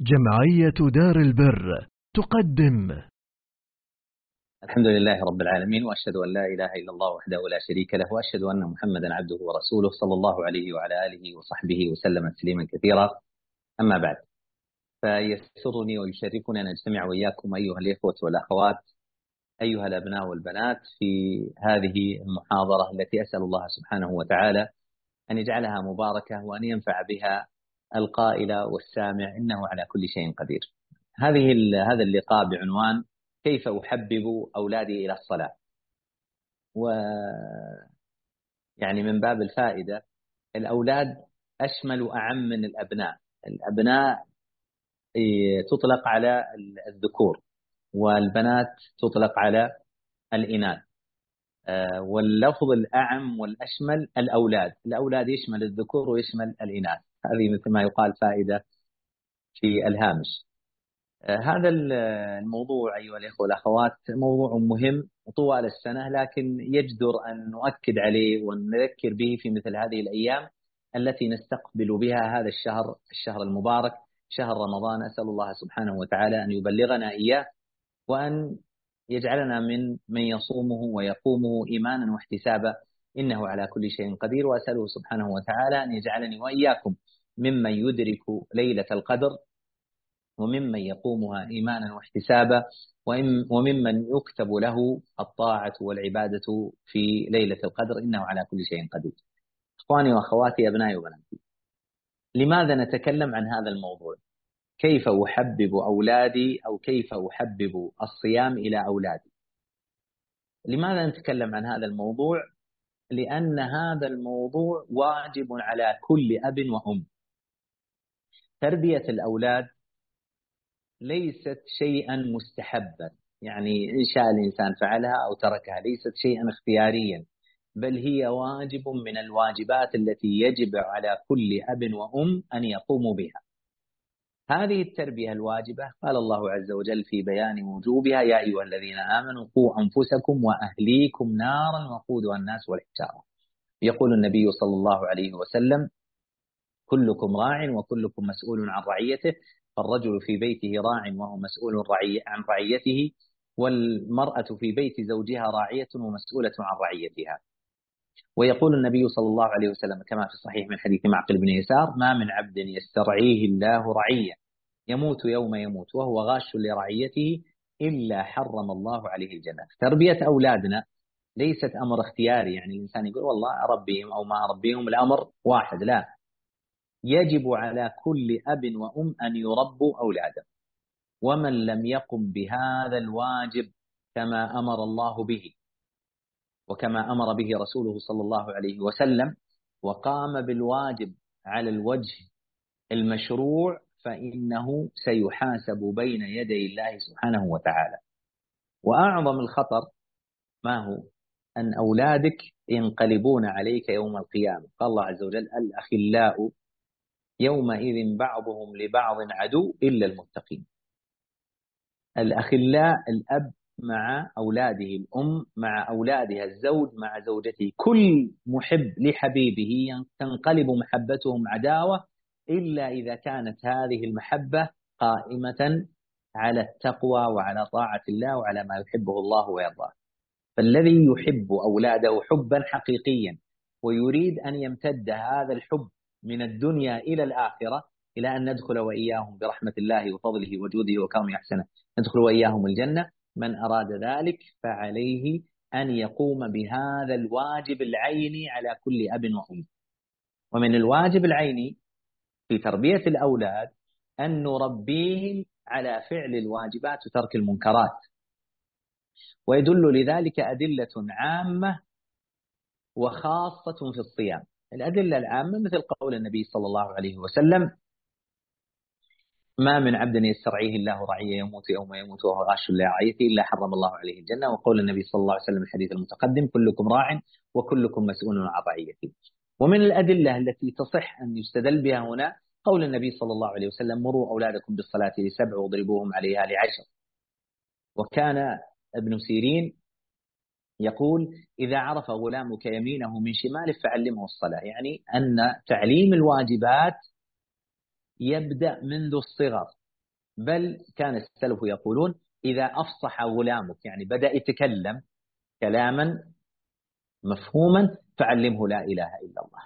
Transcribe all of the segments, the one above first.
جمعية دار البر تقدم. الحمد لله رب العالمين، وأشهد أن لا إله إلا الله وحده لا شريك له، وأشهد أن محمدا عبده ورسوله صلى الله عليه وعلى آله وصحبه وسلم تسليما كثيرا. أما بعد، فيسرني ويشرفني أن أجتمع وإياكم أيها الإخوة والأخوات، أيها الأبناء والبنات، في هذه المحاضرة التي أسأل الله سبحانه وتعالى أن يجعلها مباركة وأن ينفع بها القائل والسامع، إنه على كل شيء قدير. هذا اللقاء بعنوان كيف أحبب أولادي إلى الصلاة. ويعني من باب الفائدة، الأولاد أشمل وأعم من الأبناء. الأبناء تطلق على الذكور، والبنات تطلق على الإناث. واللفظ الأعم والأشمل الأولاد يشمل الذكور ويشمل الإناث. هذه مثل ما يقال فائدة في الهامش. هذا الموضوع أيها الأخوة والأخوات موضوع مهم طوال السنة، لكن يجدر أن نؤكد عليه ونذكر به في مثل هذه الأيام التي نستقبل بها هذا الشهر المبارك، شهر رمضان. أسأل الله سبحانه وتعالى أن يبلغنا إياه، وأن يجعلنا من يصومه ويقومه إيمانا واحتسابا، إنه على كل شيء قدير. وأسأله سبحانه وتعالى أن يجعلني وإياكم ممن يدرك ليلة القدر، وممن يقومها إيمانا واحتسابا، وممن يكتب له الطاعة والعبادة في ليلة القدر، إنه على كل شيء قدير. إخواني وأخواتي، أبنائي وبناتي، لماذا نتكلم عن هذا الموضوع؟ كيف أحبب أولادي، أو كيف أحبب الصيام إلى أولادي؟ لماذا نتكلم عن هذا الموضوع؟ لأن هذا الموضوع واجب على كل أب وأم. تربية الأولاد ليست شيئا مستحبا، يعني إن شاء الإنسان فعلها أو تركها، ليست شيئا اختياريا، بل هي واجب من الواجبات التي يجب على كل أب وأم أن يقوموا بها. هذه التربية الواجبة قال الله عز وجل في بيان وجوبها: يا أيها الذين آمنوا قوا أنفسكم وأهليكم نارا وقودها الناس والحجارة. يقول النبي صلى الله عليه وسلم: كلكم راع وكلكم مسؤول عن رعيته، فالرجل في بيته راع وهو مسؤول عن رعيته، والمرأة في بيت زوجها راعية ومسؤولة عن رعيتها. ويقول النبي صلى الله عليه وسلم كما في الصحيح من حديث معقل بن يسار: ما من عبد يسترعيه الله رعية يموت يوم يموت وهو غاش لرعيته إلا حرم الله عليه الجنة. تربية أولادنا ليست أمر اختياري، يعني الإنسان يقول والله أربيهم أو ما أربيهم، الأمر واحد. لا، يجب على كل أب وأم أن يربوا أولادهم، ومن لم يقم بهذا الواجب كما أمر الله به وكما أمر به رسوله صلى الله عليه وسلم، وقام بالواجب على الوجه المشروع، فإنه سيحاسب بين يدي الله سبحانه وتعالى. وأعظم الخطر ما هو؟ أن أولادك ينقلبون عليك يوم القيامة. قال الله عز وجل: الأخلاء يومئذ بعضهم لبعض عدو إلا المتقين. الأخلاء، الأب مع أولاده، الأم مع أولادها، الزوج مع زوجته، كل محب لحبيبه تنقلب محبتهم عداوة، إلا إذا كانت هذه المحبة قائمة على التقوى وعلى طاعة الله وعلى ما يحبه الله ويرضاه. فالذي يحب أولاده حبا حقيقيا ويريد أن يمتد هذا الحب من الدنيا إلى الآخرة، إلى أن ندخل وإياهم برحمة الله وفضله وجوده وكرمه أحسنه، ندخل وإياهم الجنة، من أراد ذلك فعليه أن يقوم بهذا الواجب العيني على كل أب وأم. ومن الواجب العيني في تربية الأولاد أن نربيهم على فعل الواجبات وترك المنكرات. ويدل لذلك أدلة عامة وخاصة في الصيام. الأدلة العامة مثل قول النبي صلى الله عليه وسلم: ما من عبد يسترعيه الله رعية يموت يوم يموت وهو غاش لرعيته إلا حرم الله عليه الجنة. وقول النبي صلى الله عليه وسلم الحديث المتقدم: كلكم راع وكلكم مسؤول عن رعيته. ومن الأدلة التي تصح أن يستدل بها هنا قول النبي صلى الله عليه وسلم: مروا أولادكم بالصلاة ل7 واضربوهم عليها ل10. وكان ابن سيرين يقول: إذا عرف غلامك يمينه من شماله فعلمه الصلاة. يعني أن تعليم الواجبات يبدأ منذ الصغر، بل كان السلف يقولون إذا أفصح غلامك، يعني بدأ يتكلم كلاما مفهوما، فعلمه لا إله إلا الله.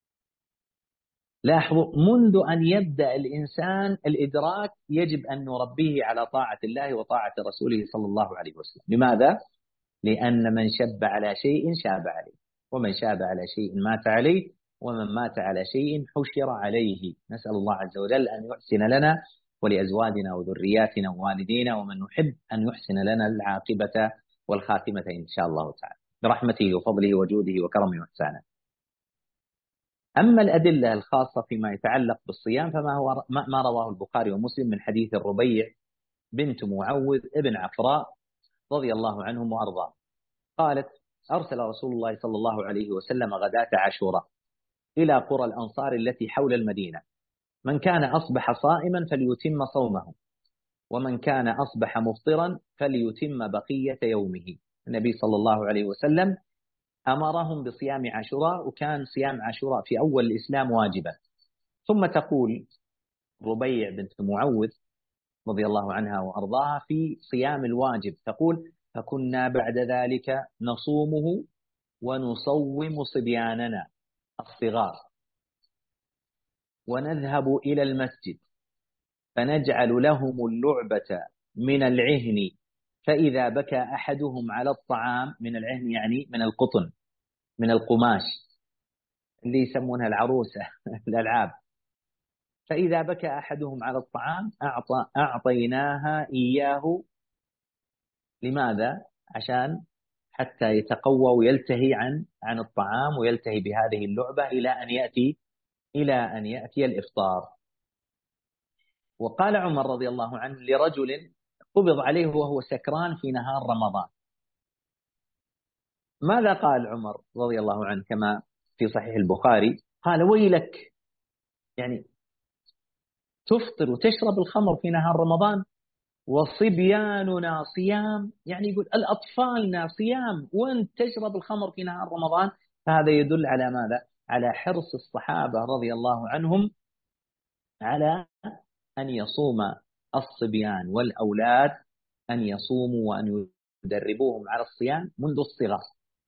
لاحظوا، منذ أن يبدأ الإنسان الإدراك يجب أن نربيه على طاعة الله وطاعة رسوله صلى الله عليه وسلم. لماذا؟ لأن من شب على شيء شاب عليه، ومن شاب على شيء مات عليه، ومن مات على شيء حشر عليه. نسأل الله عز وجل أن يحسن لنا ولأزواجنا وذرياتنا ووالدينا ومن نحب أن يحسن لنا العاقبة والخاتمة إن شاء الله تعالى برحمته وفضله وجوده وكرمه وإحسانه. أما الأدلة الخاصة فيما يتعلق بالصيام فما هو ما رواه البخاري ومسلم من حديث الربيع بنت معوذ ابن عفراء رضي الله عنهم وأرضاه قالت: أرسل رسول الله صلى الله عليه وسلم غداة عاشوراء إلى قرى الأنصار التي حول المدينة: من كان أصبح صائما فليتم صومه، ومن كان أصبح مفطرا فليتم بقية يومه. النبي صلى الله عليه وسلم أمرهم بصيام عاشوراء، وكان صيام عاشوراء في أول الإسلام واجبا. ثم تقول ربيع بنت معوذ رضي الله عنها وأرضاها في صيام الواجب، تقول: فكنا بعد ذلك نصومه ونصوم صبياننا الصغار، ونذهب إلى المسجد فنجعل لهم اللعبة من العهن، فإذا بكى أحدهم على الطعام، من العهن يعني من القطن، من القماش اللي يسمونها العروسة الألعاب، فإذا بكى أحدهم على الطعام أعطيناها إياه. لماذا؟ عشان حتى يتقوى ويلتهي عن الطعام ويلتهي بهذه اللعبة إلى أن يأتي الإفطار. وقال عمر رضي الله عنه لرجل قبض عليه وهو سكران في نهار رمضان: ماذا قال عمر رضي الله عنه كما في صحيح البخاري؟ قال: ويلك، يعني تفطر وتشرب الخمر في نهار رمضان وصبياننا صيام، يعني يقول الأطفالنا صيام وأنت تشرب الخمر في نهار رمضان. فهذا يدل على ماذا؟ على حرص الصحابة رضي الله عنهم على أن يصوم الصبيان والأولاد، أن يصوموا وأن يدربوهم على الصيام منذ الصغر.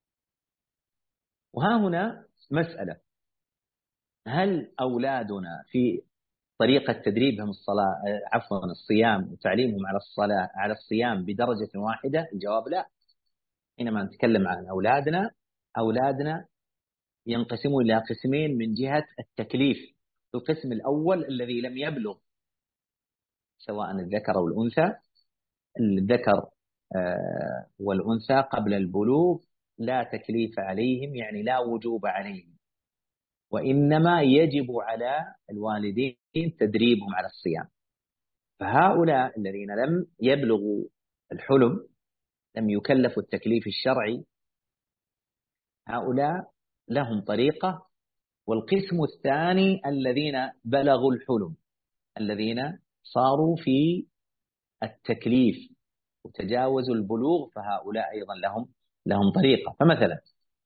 وها هنا مسألة: هل أولادنا في طريقة تدريبهم الصيام وتعليمهم على الصيام بدرجة واحدة؟ الجواب لا. حينما نتكلم عن أولادنا ينقسمون إلى قسمين من جهة التكليف. القسم الأول الذي لم يبلغ، سواء الذكر أو الأنثى. الذكر والأنثى قبل البلوغ لا تكليف عليهم، يعني لا وجوب عليهم، وإنما يجب على الوالدين تدريبهم على الصيام. فهؤلاء الذين لم يبلغوا الحلم، لم يكلفوا التكليف الشرعي، هؤلاء لهم طريقة. والقسم الثاني الذين بلغوا الحلم، الذين صاروا في التكليف وتجاوزوا البلوغ، فهؤلاء أيضا لهم طريقة. فمثلا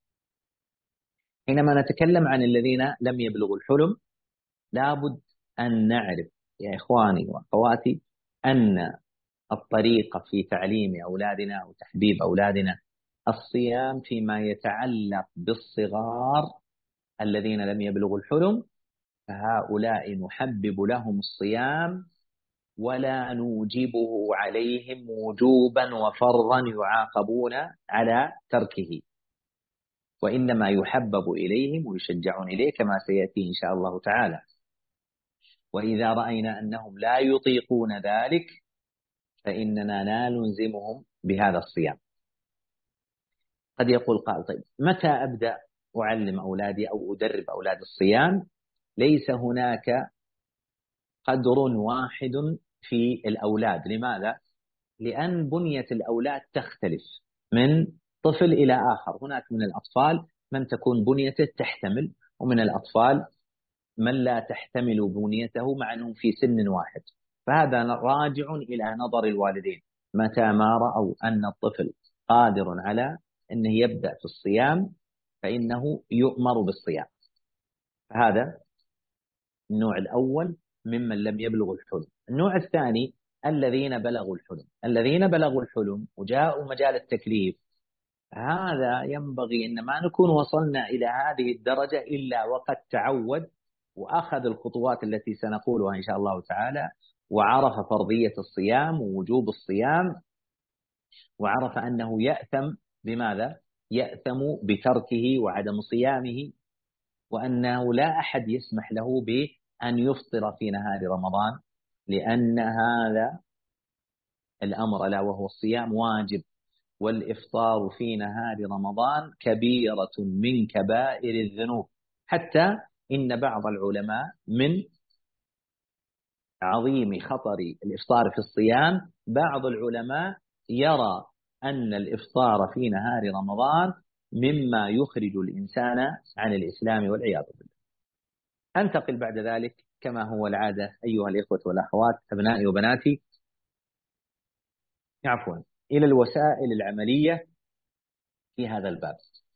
حينما نتكلم عن الذين لم يبلغوا الحلم، لابد أن نعرف يا إخواني وأخواتي أن الطريقة في تعليم أولادنا وتحبيب أولادنا الصيام فيما يتعلق بالصغار الذين لم يبلغوا الحلم، فهؤلاء نحبب لهم الصيام ولا نوجبه عليهم وجوبا وفرضا يعاقبون على تركه، وإنما يحبب إليهم ويشجعون إليه كما سيأتي إن شاء الله تعالى. وإذا رأينا أنهم لا يطيقون ذلك فإننا لا نلزمهم بهذا الصيام. قد يقول قائل: طيب متى أبدأ أعلم أولادي أو أدرب أولاد الصيام؟ ليس هناك قدر واحد في الأولاد. لماذا؟ لأن بنية الأولاد تختلف من طفل إلى آخر. هناك من الأطفال من تكون بنيته تحتمل، ومن الأطفال من لا تحتمل بنيته مع أنهم في سن واحد. فهذا راجع إلى نظر الوالدين. متى ما رأوا أن الطفل قادر على أنه يبدأ في الصيام فإنه يؤمر بالصيام. فهذا النوع الأول ممن لم يبلغ الحلم. النوع الثاني الذين بلغوا الحلم، الذين بلغوا الحلم وجاءوا مجال التكليف، هذا ينبغي أن ما نكون وصلنا إلى هذه الدرجة إلا وقد تعود وأخذ الخطوات التي سنقولها إن شاء الله تعالى، وعرف فرضية الصيام ووجوب الصيام، وعرف أنه يأثم بماذا؟ يأثم بتركه وعدم صيامه، وأنه لا أحد يسمح له بأن يفطر في نهار رمضان، لأن هذا الأمر ألا وهو الصيام واجب، والإفطار في نهار رمضان كبيرة من كبائر الذنوب، حتى إن بعض العلماء من عظيم خطر الإفطار في الصيام، بعض العلماء يرى أن الإفطار في نهار رمضان مما يخرج الإنسان عن الإسلام والعياذ بالله. أنتقل بعد ذلك كما هو العادة أيها الإخوة والأخوات أبنائي وبناتي إلى الوسائل العملية في هذا الباب.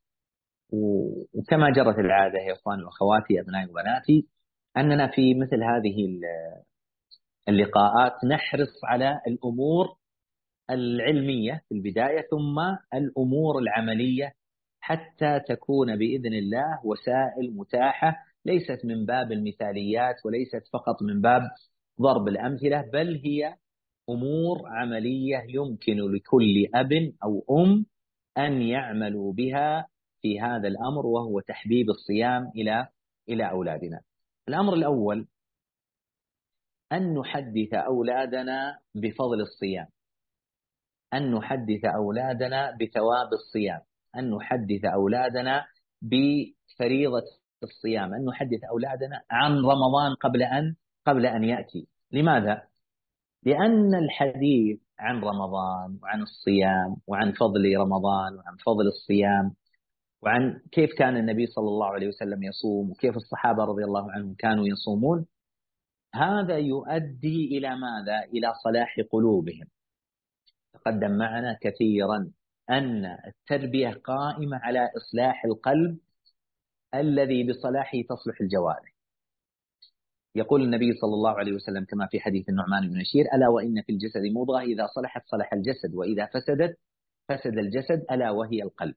وكما جرت العادة يا إخواني وأخواتي أبنائي وبناتي أننا في مثل هذه اللقاءات نحرص على الأمور العلمية في البداية ثم الأمور العملية، حتى تكون بإذن الله وسائل متاحة ليست من باب المثاليات وليست فقط من باب ضرب الأمثلة، بل هي أمور عملية يمكن لكل أب أو أم أن يعملوا بها في هذا الأمر، وهو تحبيب الصيام إلى أولادنا. الأمر الأول أن نحدث أولادنا بفضل الصيام، أن نحدث أولادنا بثواب الصيام، أن نحدث أولادنا بفريضة الصيام، أن نحدث أولادنا عن رمضان قبل أن يأتي. لماذا؟ لأن الحديث عن رمضان وعن الصيام وعن فضل رمضان وعن فضل الصيام وعن كيف كان النبي صلى الله عليه وسلم يصوم وكيف الصحابة رضي الله عنهم كانوا يصومون، هذا يؤدي إلى ماذا؟ إلى صلاح قلوبهم. تقدم معنا كثيرا أن التربية قائمة على إصلاح القلب الذي بصلاحه تصلح الجوارح. يقول النبي صلى الله عليه وسلم كما في حديث النعمان بن بشير: ألا وإن في الجسد مضغة إذا صلحت صلح الجسد وإذا فسدت فسد الجسد ألا وهي القلب.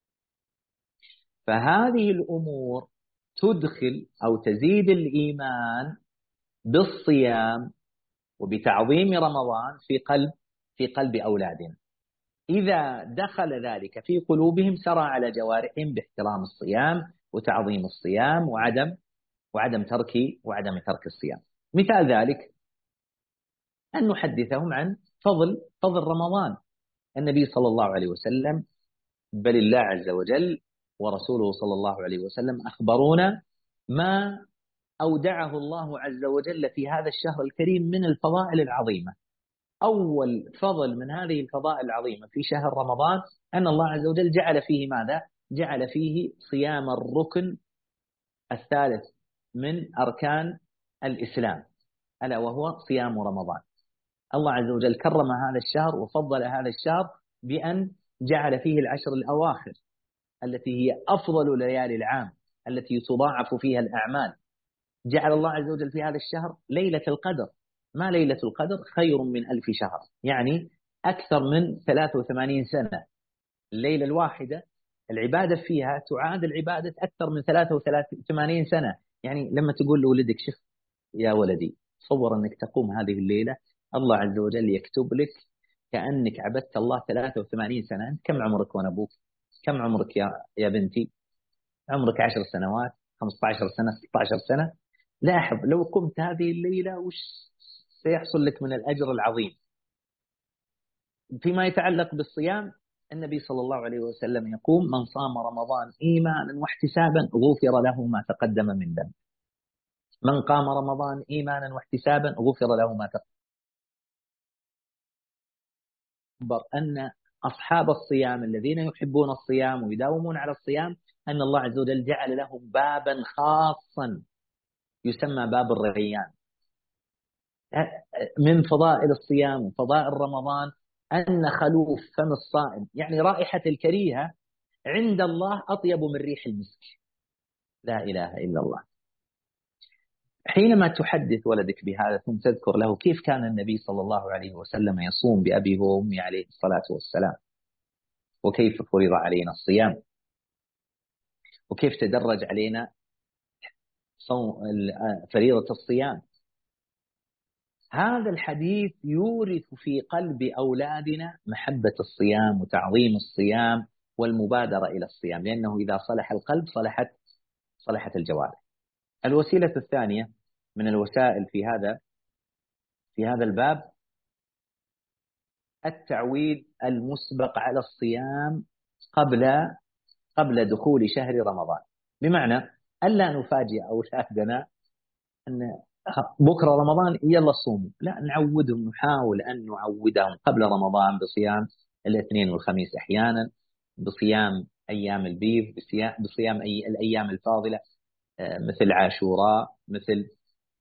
فهذه الأمور تدخل أو تزيد الإيمان بالصيام وبتعظيم رمضان في قلب أولادنا. إذا دخل ذلك في قلوبهم سرى على جوارحهم باحترام الصيام وتعظيم الصيام وعدم ترك الصيام. مثال ذلك أن نحدثهم عن فضل رمضان. النبي صلى الله عليه وسلم بل الله عز وجل ورسوله صلى الله عليه وسلم أخبرونا ما أودعه الله عز وجل في هذا الشهر الكريم من الفضائل العظيمة. أول فضل من هذه الفضائل العظيمة في شهر رمضان أن الله عز وجل جعل فيه ماذا؟ جعل فيه صيام الركن الثالث من أركان الإسلام، ألا وهو صيام رمضان. الله عز وجل كرم هذا الشهر وفضل هذا الشهر بأن جعل فيه العشر الأواخر التي هي أفضل ليالي العام التي تضاعف فيها الأعمال. جعل الله عز وجل في هذا الشهر ليلة القدر. ما ليلة القدر؟ خير من 1000 شهر، يعني أكثر من 83 سنة. الليلة الواحدة العبادة فيها تعادل عبادة أكثر من 83 سنة. يعني لما تقول لولدك: شوف يا ولدي، تصور أنك تقوم هذه الليلة، الله عز وجل يكتب لك كأنك عبدت الله 83 سنة. أنت كم عمرك وأنا أبوك؟ كم عمرك يا بنتي؟ عمرك 10 سنوات، 15 سنة، 16 سنة. لاحظ لو قمت هذه الليلة وش سيحصل لك من الأجر العظيم. فيما يتعلق بالصيام النبي صلى الله عليه وسلم يقول: من صام رمضان إيمانا واحتسابا غفر له ما تقدم من ذنبه. من قام رمضان إيمانا واحتسابا غفر له ما تقدم. أن أصحاب الصيام الذين يحبون الصيام ويداومون على الصيام أن الله عز وجل جعل لهم بابا خاصا يسمى باب الريان. من فضائل الصيام وفضائل رمضان أن خلوف فم الصائم، يعني رائحة الكريهة، عند الله أطيب من ريح المسك. لا إله إلا الله. حينما تحدث ولدك بهذا ثم تذكر له كيف كان النبي صلى الله عليه وسلم يصوم بأبي وأمي عليه الصلاة والسلام، وكيف فرض علينا الصيام، وكيف تدرج علينا صوم فريضة الصيام، هذا الحديث يورث في قلب أولادنا محبة الصيام وتعظيم الصيام والمبادرة إلى الصيام، لأنه إذا صلح القلب صلحت الجوارح. الوسيلة الثانية من الوسائل في هذا الباب التعويد المسبق على الصيام قبل دخول شهر رمضان، بمعنى ألا نفاجئ أولادنا أن بكرة رمضان يلا صوموا، لا، نعودهم، نحاول أن نعودهم قبل رمضان بصيام الاثنين والخميس أحيانا، بصيام أيام البيض، بصيام الأيام الفاضلة مثل عاشوراء، مثل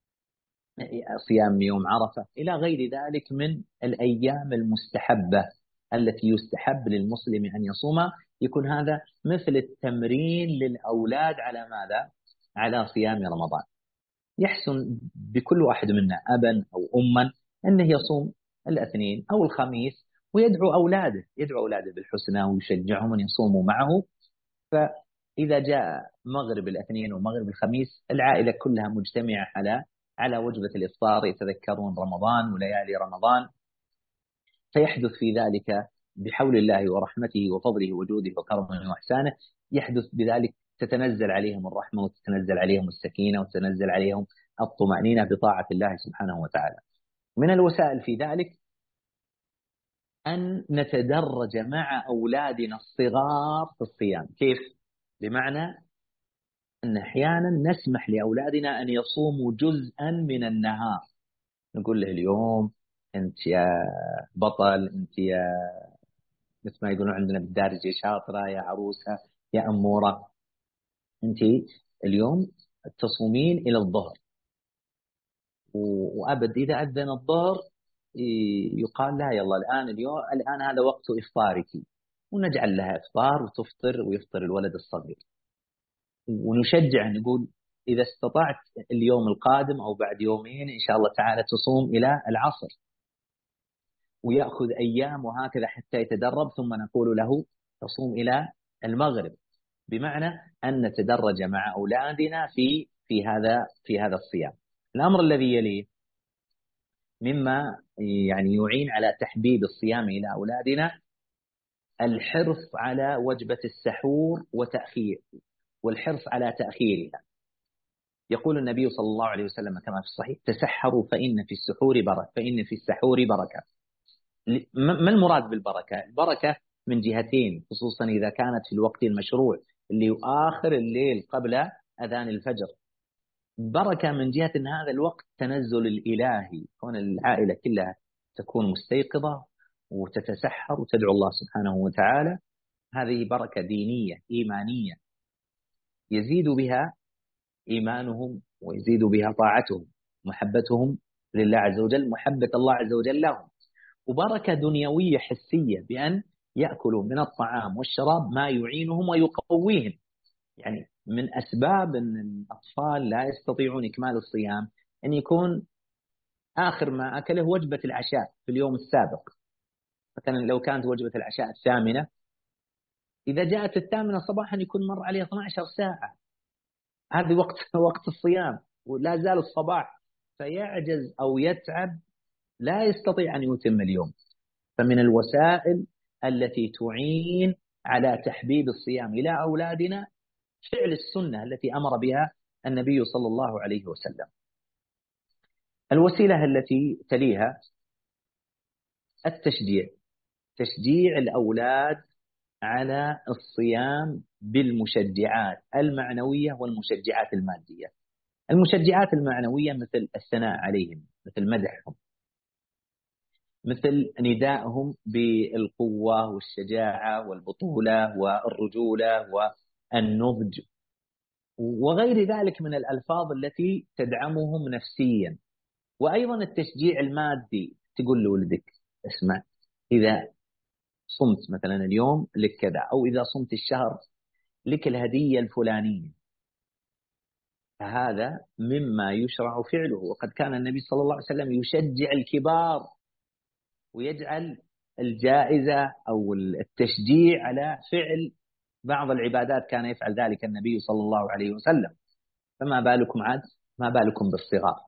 صيام يوم عرفة، إلى غير ذلك من الأيام المستحبة التي يستحب للمسلم أن يصومها. يكون هذا مثل التمرين للأولاد على ماذا؟ على صيام رمضان. يحسن بكل واحد منا أبا أو أما أنه يصوم الاثنين أو الخميس، ويدعو أولاده بالحسنى ويشجعهم أن يصوموا معه. فإذا جاء مغرب الاثنين ومغرب الخميس العائلة كلها مجتمعة على وجبة الإفطار، يتذكرون رمضان وليالي رمضان، فيحدث في ذلك بحول الله ورحمته وفضله وجوده وكرمه وإحسانه، يحدث بذلك تتنزل عليهم الرحمة وتتنزل عليهم السكينة وتتنزل عليهم الطمأنينة بطاعة الله سبحانه وتعالى. من الوسائل في ذلك أن نتدرج مع أولادنا الصغار في الصيام. كيف؟ بمعنى أن أحيانا نسمح لأولادنا أن يصوموا جزءا من النهار، نقول له اليوم أنت يا بطل، أنت يا مثل ما يقولون عندنا بالدارجة شاطرة، يا عروسة، يا أمورة، أنت اليوم تصومين إلى الظهر، وأبد إذا أذن الظهر يقال لها يلا الآن هذا وقت إفطارك، ونجعل لها إفطار وتفطر ويفطر الولد الصغير، ونشجع نقول إذا استطعت اليوم القادم أو بعد يومين إن شاء الله تعالى تصوم إلى العصر، ويأخذ أيام وهكذا حتى يتدرب، ثم نقول له تصوم إلى المغرب، بمعنى أن نتدرج مع أولادنا في هذا الصيام. الأمر الذي يليه مما يعني يعين على تحبيب الصيام إلى أولادنا الحرص على وجبة السحور والحرص على تأخيرها. يقول النبي صلى الله عليه وسلم كما في الصحيح: تسحروا فإن في السحور بركة. ما المراد بالبركة؟ البركة من جهتين، خصوصا إذا كانت في الوقت المشروع اللي آخر الليل قبل أذان الفجر. بركة من جهة أن هذا الوقت تنزل الإلهي، كون العائلة كلها تكون مستيقظة وتتسحر وتدعو الله سبحانه وتعالى، هذه بركة دينية إيمانية يزيد بها إيمانهم ويزيد بها طاعتهم، محبتهم لله عز وجل، محبة الله عز وجل لهم. وبركة دنيوية حسية بأن يأكلوا من الطعام والشراب ما يعينهم ويقويهم. يعني من أسباب أن الأطفال لا يستطيعون إكمال الصيام أن يكون آخر ما أكله وجبة العشاء في اليوم السابق. مثلا لو كانت وجبة العشاء 8، إذا جاءت 8 صباحا يكون مر عليه 12 ساعة، هذا وقت الصيام ولا زال الصباح، فيعجز أو يتعب، لا يستطيع أن يتم اليوم. فمن الوسائل التي تعين على تحبيب الصيام إلى أولادنا فعل السنة التي أمر بها النبي صلى الله عليه وسلم. الوسيلة التي تليها تشجيع الأولاد على الصيام بالمشجعات المعنوية والمشجعات المادية. المشجعات المعنوية مثل الثناء عليهم، مثل مدحهم، مثل ندائهم بالقوة والشجاعة والبطولة والرجولة والنضج وغير ذلك من الألفاظ التي تدعمهم نفسيا. وأيضا التشجيع المادي، تقول لولدك اسمع، إذا صمت مثلا اليوم لك كذا، أو إذا صمت الشهر لك الهدية الفلانية، فهذا مما يشرع فعله. وقد كان النبي صلى الله عليه وسلم يشجع الكبار ويجعل الجائزة أو التشجيع على فعل بعض العبادات، كان يفعل ذلك النبي صلى الله عليه وسلم، فما بالكم ما بالكم بالصغار.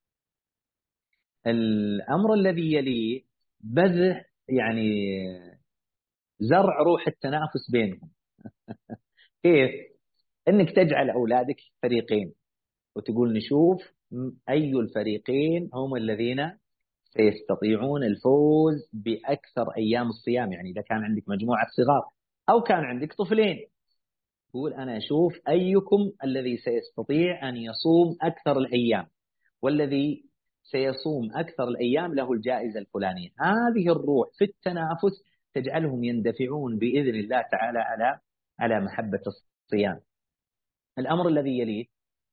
الأمر الذي يليه بذل يعني زرع روح التنافس بينهم. كيف؟ انك تجعل اولادك فريقين وتقول نشوف اي الفريقين هم الذين سيستطيعون الفوز باكثر ايام الصيام. يعني اذا كان عندك مجموعه صغار او كان عندك طفلين، تقول انا اشوف ايكم الذي سيستطيع ان يصوم اكثر الايام، والذي سيصوم أكثر الأيام له الجائزة الفلانية. هذه الروح في التنافس تجعلهم يندفعون بإذن الله تعالى على محبة الصيام. الأمر الذي يليه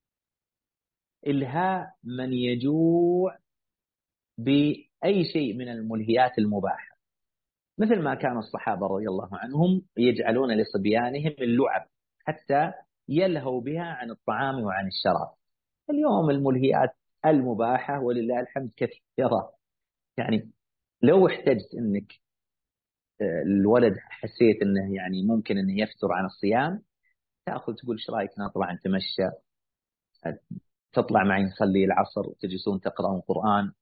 إلهاء من يجوع بأي شيء من الملهيات المباحة، مثل ما كان الصحابة رضي الله عنهم يجعلون لصبيانهم اللعب حتى يلهوا بها عن الطعام وعن الشراب. اليوم الملهيات المباحة ولله الحمد كثيرة. يعني لو احتجت انك الولد حسيت انه يعني ممكن انه يفتر عن الصيام، تاخذ تقول ايش رايك نطلع نتمشى، تطلع معي نصلي العصر وتجلسون تقرؤون قرآن.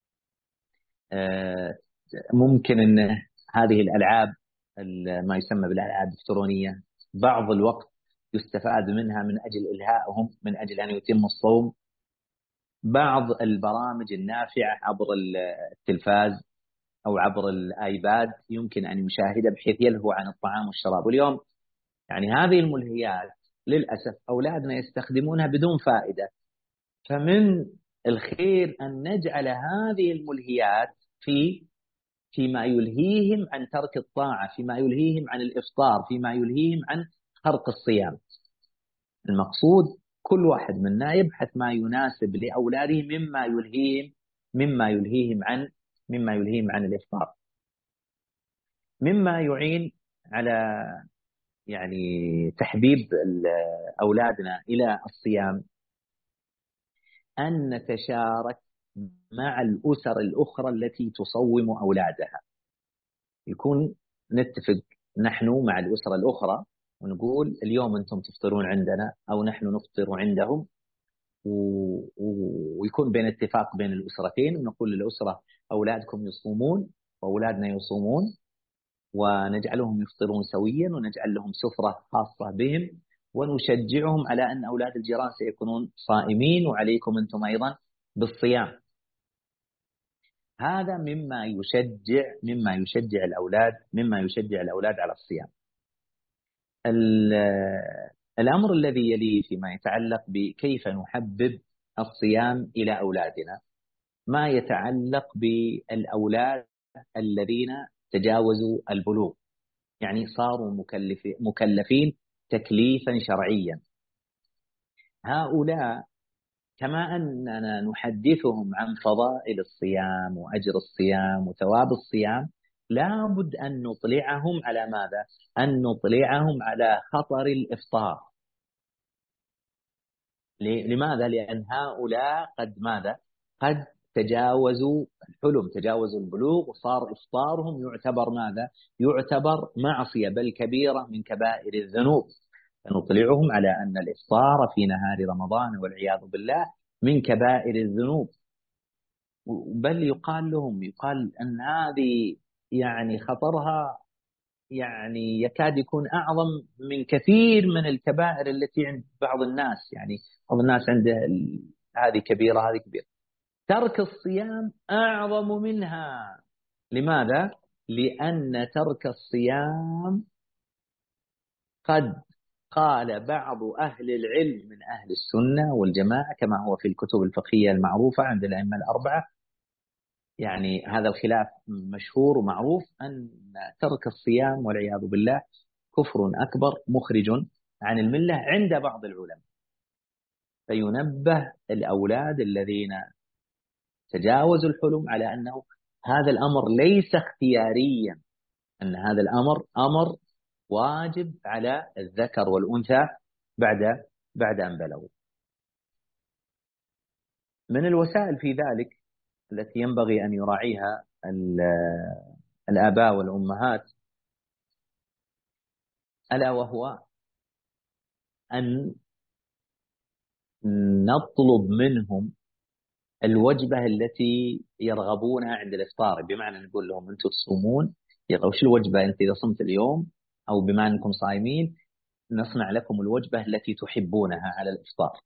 ممكن انه هذه الالعاب ما يسمى بالالعاب الالكترونيه بعض الوقت يستفاد منها من اجل الهائهم، من اجل ان يتم الصوم. بعض البرامج النافعه عبر التلفاز أو عبر الآيباد يمكن أن يشاهد بحيث يلهو عن الطعام والشراب. واليوم يعني هذه الملهيات للأسف أولادنا يستخدمونها بدون فائدة. فمن الخير أن نجعل هذه الملهيات فيما يلهيهم عن ترك الطاعة، فيما يلهيهم عن الإفطار، فيما يلهيهم عن خرق الصيام. المقصود كل واحد منا يبحث ما يناسب لأولاده مما يلهيهم عن الإفطار. مما يعين على يعني تحبيب أولادنا إلى الصيام أن نتشارك مع الأسر الأخرى التي تصوم أولادها. يكون نتفق نحن مع الأسرة الأخرى ونقول اليوم أنتم تفطرون عندنا أو نحن نفطر عندهم، ويكون بين اتفاق بين الأسرتين، ونقول للأسرة أولادكم يصومون وأولادنا يصومون، ونجعلهم يفطرون سويا ونجعل لهم سفرة خاصة بهم، ونشجعهم على أن أولاد الجيران سيكونون صائمين وعليكم أنتم أيضا بالصيام. هذا مما يشجع الأولاد على الصيام. الأمر الذي يليه فيما يتعلق بكيف نحبب الصيام إلى أولادنا ما يتعلق بالأولاد الذين تجاوزوا البلوغ، يعني صاروا مكلفين تكليفا شرعيا. هؤلاء كما أننا نحدثهم عن فضائل الصيام وأجر الصيام وثواب الصيام، لابد أن نطلعهم على ماذا؟ أن نطلعهم على خطر الإفطار. لماذا؟ لأن هؤلاء قد تجاوزوا الحلم، تجاوزوا البلوغ، وصار إفطارهم يعتبر ماذا؟ يعتبر معصية، بل كبيرة من كبائر الذنوب. فنطلعهم على أن الإفطار في نهار رمضان والعياذ بالله من كبائر الذنوب. بل يقال أن هذه يعني خطرها يعني يكاد يكون أعظم من كثير من الكبائر التي عند بعض الناس. يعني بعض الناس عنده هذه كبيرة هذه كبيرة. ترك الصيام أعظم منها. لماذا؟ لأن ترك الصيام قد قال بعض أهل العلم من أهل السنة والجماعة كما هو في الكتب الفقهية المعروفة عند الأئمة الأربعة، يعني هذا الخلاف مشهور ومعروف، أن ترك الصيام والعياذ بالله كفر أكبر مخرج عن الملة عند بعض العلماء. فينبه الأولاد الذين تجاوزوا الحلم على أنه هذا الأمر ليس اختياريا، أن هذا الأمر أمر واجب على الذكر والأنثى بعد أن بلغوا. من الوسائل في ذلك التي ينبغي أن يراعيها الآباء والأمهات، ألا وهو أن نطلب منهم الوجبة التي يرغبونها عند الإفطار. بمعنى نقول لهم أنتم تصومون، يلا وش الوجبة أنت إذا صمت اليوم، أو بما أنكم صايمين نصنع لكم الوجبة التي تحبونها على الإفطار.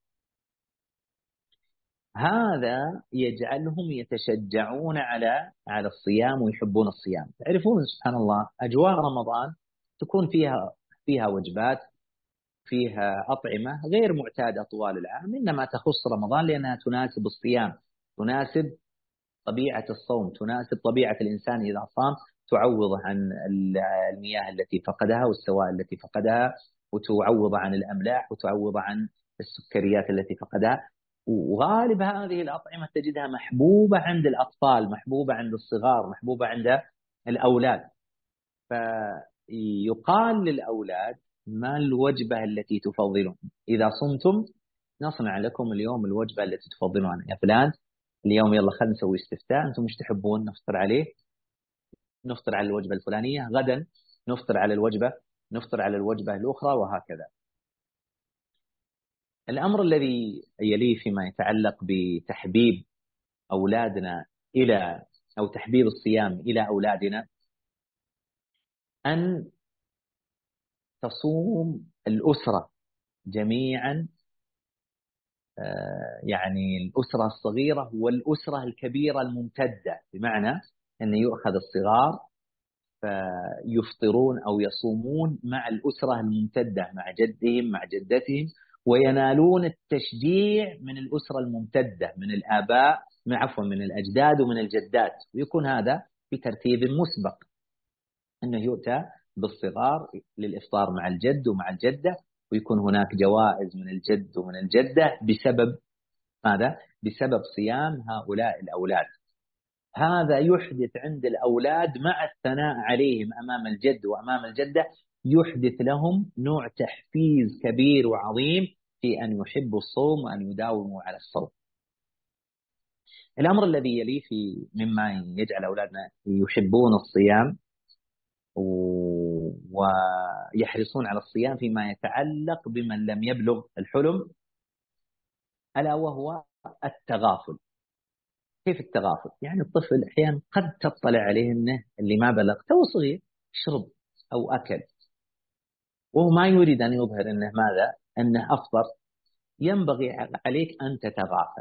هذا يجعلهم يتشجعون على الصيام ويحبون الصيام. تعرفون سبحان الله أجواء رمضان تكون فيها وجبات، فيها أطعمة غير معتادة طوال العام، إنما تخص رمضان لأنها تناسب الصيام، تناسب طبيعة الصوم، تناسب طبيعة الإنسان إذا صام، تعوضه عن المياه التي فقدها والسوائل التي فقدها، وتعوضه عن الأملاح، وتعوضه عن السكريات التي فقدها. وغالب هذه الأطعمة تجدها محبوبة عند الأطفال، محبوبة عند الصغار، محبوبة عند الأولاد. فيقال للأولاد ما الوجبة التي تفضلون؟ إذا صمتم نصنع لكم اليوم الوجبة التي تفضلونها. يا فلان اليوم يلا خلينا نسوي استفتاء، أنتم مش تحبون نفطر عليه؟ نفطر على الوجبة الفلانية، غدا نفطر على الوجبة الأخرى، وهكذا. الأمر الذي يليه فيما يتعلق بتحبيب أولادنا أو تحبيب الصيام إلى أولادنا، أن تصوم الأسرة جميعا، يعني الأسرة الصغيرة والأسرة الكبيرة الممتدة، بمعنى أن يؤخذ الصغار فيفطرون أو يصومون مع الأسرة الممتدة، مع جدهم مع جدتهم، وينالون التشجيع من الأسرة الممتدة، من الآباء، من الأجداد ومن الجدات، ويكون هذا بترتيب مسبق، أنه يؤتى بالصغار للإفطار مع الجد ومع الجدة، ويكون هناك جوائز من الجد ومن الجدة بسبب ماذا؟ بسبب صيام هؤلاء الأولاد. هذا يحدث عند الأولاد مع الثناء عليهم أمام الجد وأمام الجدة، يحدث لهم نوع تحفيز كبير وعظيم في أن يحبوا الصوم وأن يداوموا على الصوم. الأمر الذي يليه مما يجعل أولادنا يحبون الصيام ويحرصون على الصيام فيما يتعلق بمن لم يبلغ الحلم، ألا وهو التغافل. كيف التغافل؟ يعني الطفل أحيانا قد تطلع عليه أنه اللي ما بلغ تو صغير شرب أو أكل، وهو ما يريد أن يظهر أنه ماذا؟ أنه أفطر. ينبغي عليك أن تتغافل،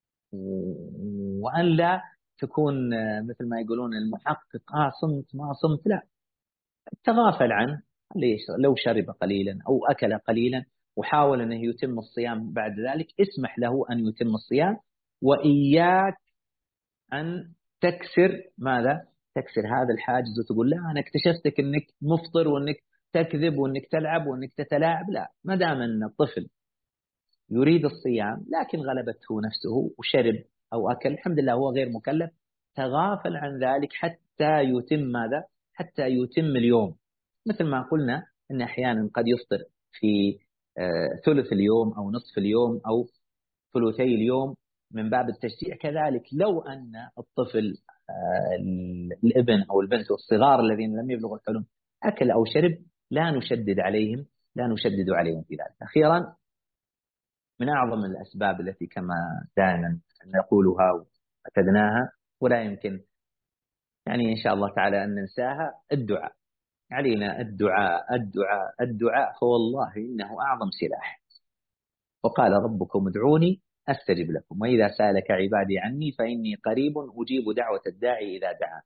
وأن لا تكون مثل ما يقولون المحقق صمت ما صمت، لا، تغافل عنه. لو شرب قليلا أو أكل قليلا وحاول أنه يتم الصيام بعد ذلك، اسمح له أن يتم الصيام، وإياك أن تكسر ماذا؟ تكسر هذا الحاجز وتقول لا أنا اكتشفتك أنك مفطر وأنك تكذب وأنك تلعب وأنك تتلاعب. لا، ما دام أن الطفل يريد الصيام لكن غلبته نفسه وشرب أو أكل، الحمد لله هو غير مكلف، تغافل عن ذلك حتى يتم ماذا؟ حتى يتم اليوم. مثل ما قلنا أن أحيانا قد يفطر في ثلث اليوم أو نصف اليوم أو ثلثي اليوم من باب التشجيع. كذلك لو أن الطفل الابن أو البنت الصغار الذين لم يبلغوا الحلم أكل أو شرب، لا نشدد عليهم في ذلك. أخيرا، من أعظم الأسباب التي كما دائما نقولها واعتدناها ولا يمكن يعني إن شاء الله تعالى أن ننساها، الدعاء. علينا الدعاء الدعاء الدعاء، فوالله إنه أعظم سلاح. وقال ربكم ادعوني أستجب لكم، وإذا سألك عبادي عني فإني قريب أجيب دعوة الداعي إذا دعان.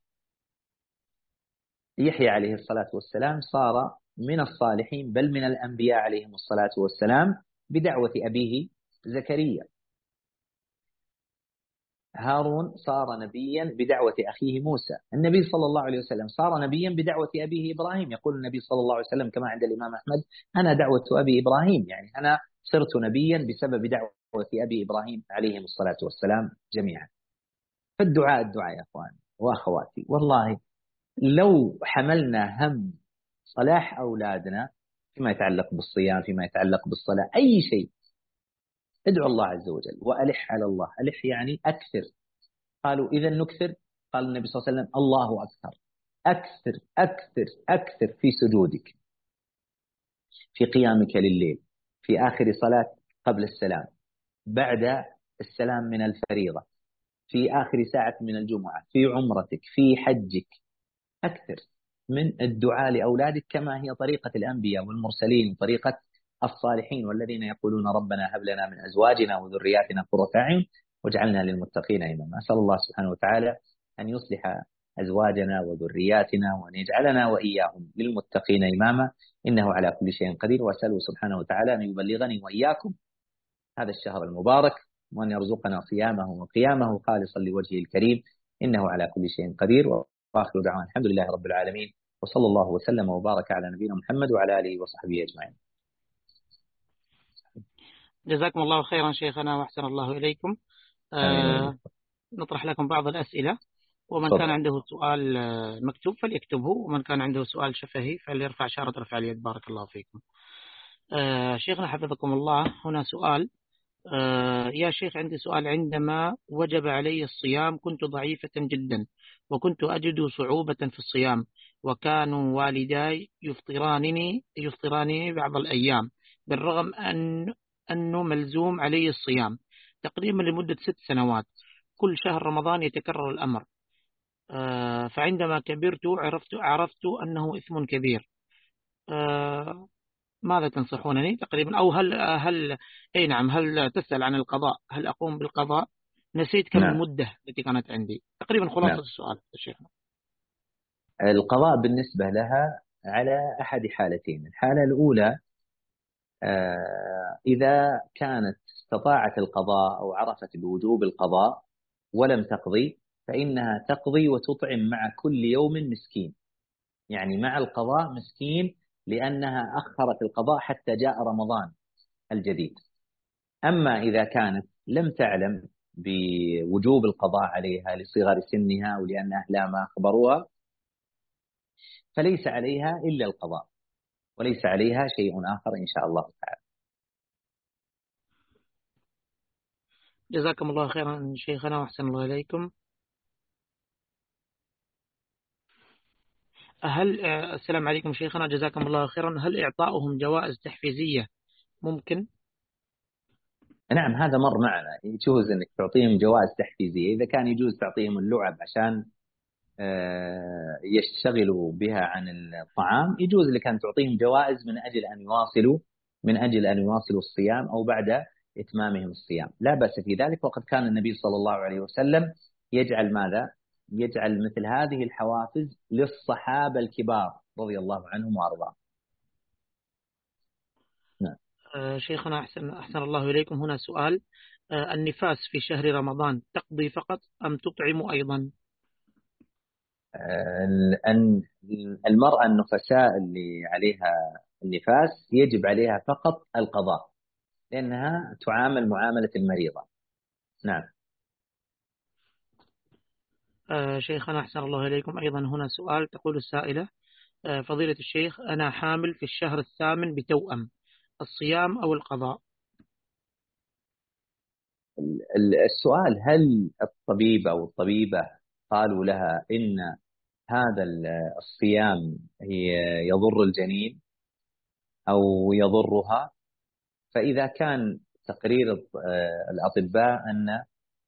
يحيى عليه الصلاة والسلام صار من الصالحين بل من الأنبياء عليهم الصلاة والسلام بدعوة أبيه زكريا. هارون صار نبيا بدعوة أخيه موسى. النبي صلى الله عليه وسلم صار نبيا بدعوة أبيه إبراهيم. يقول النبي صلى الله عليه وسلم كما عند الإمام أحمد: أنا دعوة أبي إبراهيم، يعني أنا صرت نبيا بسبب دعوة أبي إبراهيم عليهم الصلاة والسلام جميعا. فالدعاء الدعاء يا أخواني وأخواتي، والله لو حملنا هم صلاح أولادنا فيما يتعلق بالصيام، فيما يتعلق بالصلاة، أي شيء، ادعو الله عز وجل وألح على الله. ألح يعني أكثر. قالوا إذا نكثر. قال النبي صلى الله عليه وسلم الله أكثر. أكثر أكثر أكثر في سجودك، في قيامك لليل، في آخر صلاة قبل السلام، بعد السلام من الفريضة، في آخر ساعة من الجمعة، في عمرتك، في حجك. أكثر من الدعاء لأولادك كما هي طريقة الأنبياء والمرسلين وطريقة الصالحين والذين يقولون ربنا هب لنا من أزواجنا وذرياتنا قرة أعين واجعلنا للمتقين إماما. أسأل الله سبحانه وتعالى أن يصلح أزواجنا وذرياتنا وأن يجعلنا وإياهم للمتقين إماما، إنه على كل شيء قدير. وأسأله سبحانه وتعالى أن يبلغني وإياكم هذا الشهر المبارك، وأن يرزقنا صيامه وقيامه خالصا لوجهه الكريم، إنه على كل شيء قدير. وآخر دعوانا الحمد لله رب العالمين، وصلى الله وسلم وبارك على نبينا محمد وعلى آله وصحبه أجمعين. جزاكم الله خيرا شيخنا وأحسن الله إليكم. نطرح لكم بعض الأسئلة، ومن كان عنده سؤال مكتوب فليكتبه، ومن كان عنده سؤال شفهي فليرفع شارة رفع اليد. بارك الله فيكم. شيخنا حفظكم الله، هنا سؤال. يا شيخ عندي سؤال. عندما وجب علي الصيام كنت ضعيفة جدا، وكنت أجد صعوبة في الصيام، وكانوا والداي يفطرانني بعض الأيام، بالرغم أنه ملزوم علي الصيام تقريبا لمدة 6 سنوات. كل شهر رمضان يتكرر الأمر. فعندما كبرت عرفت أنه إثم كبير. ماذا تنصحونني تقريبا؟ أو هل أي نعم، هل تسأل عن القضاء؟ هل أقوم بالقضاء؟ نسيت كم المدة التي كانت عندي تقريبا. خلاصة السؤال الشيخ. القضاء بالنسبة لها على أحد حالتين. الحالة الأولى إذا كانت استطاعت القضاء أو عرفت بوجوب القضاء ولم تقضي، فإنها تقضي وتطعم مع كل يوم مسكين، يعني مع القضاء مسكين، لأنها أخرت القضاء حتى جاء رمضان الجديد. أما إذا كانت لم تعلم بوجوب القضاء عليها لصغر سنها ولأن أهلها ما أخبروها، فليس عليها إلا القضاء، وليس عليها شيء آخر إن شاء الله تعالى. جزاكم الله خيرا شيخنا وأحسن الله إليكم. السلام عليكم شيخنا، جزاكم الله خيرا. هل إعطاؤهم جوائز تحفيزية ممكن؟ نعم، هذا مر معنا. يجوز أنك تعطيهم جوائز تحفيزية إذا كان يجوز تعطيهم اللعب عشان يشتغلوا بها عن الطعام. يجوز لك أن تعطيهم جوائز من أجل أن يواصلوا الصيام أو بعد إتمامهم الصيام، لا بأس في ذلك. وقد كان النبي صلى الله عليه وسلم يجعل ماذا؟ يجعل مثل هذه الحوافز للصحابة الكبار رضي الله عنهم وأرضاهم. نعم. شيخنا أحسن الله إليكم، هنا سؤال. النفاس في شهر رمضان تقضي فقط أم تطعم أيضا؟ المرأة النفساء اللي عليها النفاس يجب عليها فقط القضاء، لأنها تعامل معاملة المريضة. نعم. شيخنا أحسن الله إليكم، أيضا هنا سؤال. تقول السائلة: فضيلة الشيخ، أنا حامل في الشهر الثامن بتوأم، الصيام أو القضاء؟ السؤال: هل الطبيب أو الطبيبة قالوا لها إن هذا الصيام يضر الجنين أو يضرها؟ فإذا كان تقرير الأطباء أن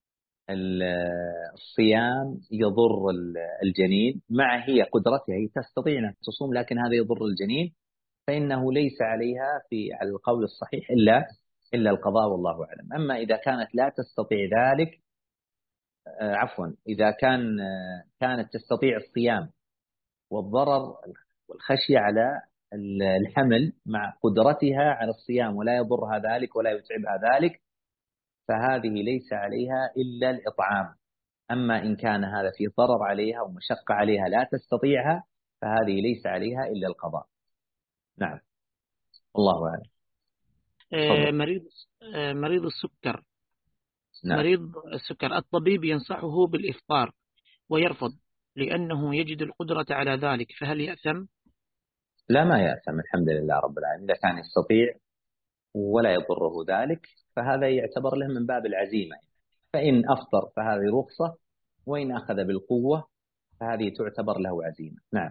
الصيام يضر الجنين مع هي قدرتها، هي تستطيع أن تصوم لكن هذا يضر الجنين، فإنه ليس عليها على القول الصحيح إلا القضاء، والله أعلم. أما إذا كانت لا تستطيع ذلك، إذا كانت تستطيع الصيام والضرر والخشية على الحمل مع قدرتها على الصيام ولا يضرها ذلك ولا يتعبها ذلك، فهذه ليس عليها إلا الإطعام. أما إن كان هذا فيه ضرر عليها ومشقة عليها لا تستطيعها، فهذه ليس عليها إلا القضاء. نعم، الله أعلم. مريض السكر. نعم. مريض السكر الطبيب ينصحه بالإفطار ويرفض لأنه يجد القدرة على ذلك، فهل يأثم؟ لا، ما يأثم، الحمد لله رب العالمين. إذا كان يستطيع ولا يضره ذلك فهذا يعتبر له من باب العزيمة. فإن أفطر فهذه رخصة، وإن أخذ بالقوة فهذه تعتبر له عزيمة. نعم.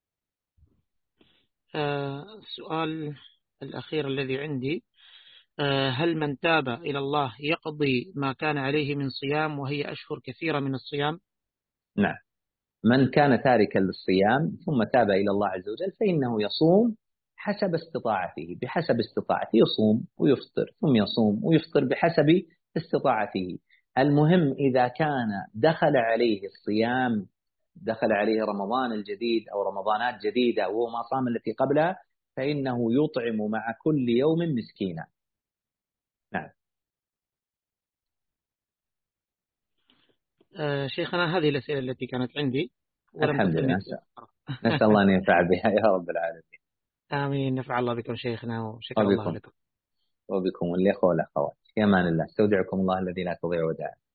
السؤال الأخير الذي عندي، هل من تاب إلى الله يقضي ما كان عليه من صيام وهي أشهر كثيرة من الصيام؟ نعم، من كان تاركا للصيام ثم تاب إلى الله عز وجل فإنه يصوم حسب استطاعته، بحسب استطاعته يصوم ويفطر، ثم يصوم ويفطر بحسب استطاعته. المهم إذا كان دخل عليه الصيام، دخل عليه رمضان الجديد أو رمضانات جديدة وهو ما صام التي قبلها، فإنه يطعم مع كل يوم مسكينا. نعم. شيخنا هذه الأسئلة التي كانت عندي ولم الحمد تصلني. لله، نسأل الله أن ينفع بها يا رب العالمين. آمين. نفع الله بكم شيخنا، وشكر الله وبكم لكم. وبكم الإخوة والأخوات. في أمان الله، استودعكم الله الذي لا تضيع ودائعه.